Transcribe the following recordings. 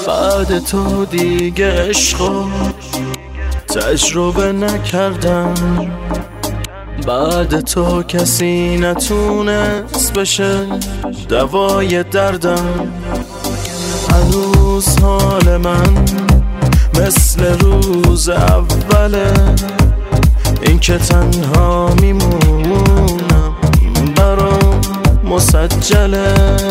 بعد تو دیگه عشقو تجربه نکردم، بعد تو کسی نتونست بشه دوای دردم. هنوز حال من مثل روز اوله، این که تنها میمونم برام مسجله.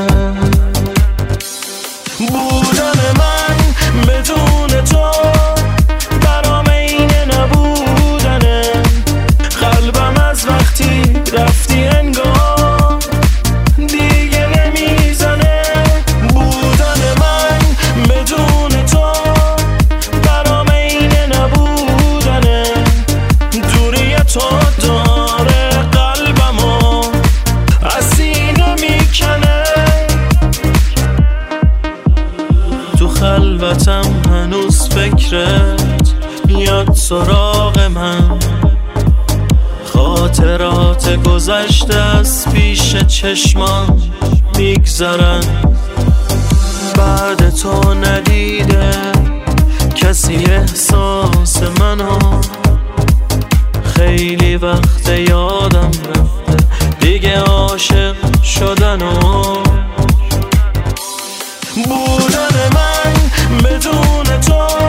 بودن من بدون تو برام اینه نبودنه، قلبم از وقتی رفتی انگار دیگه نمیزنه. بودن من بدون تو برام اینه نبودنه، دوری تو داره قلبمو از سینه میکنه. تو خلوتم هنوز فکرت میاد سراغ من، خاطرات گذشته از پیش چشمام میگذرن. بعد تو ندیده کسی احساس منو، خیلی وقت یادم رفته دیگه عاشق شدنو. بودن من بدون تو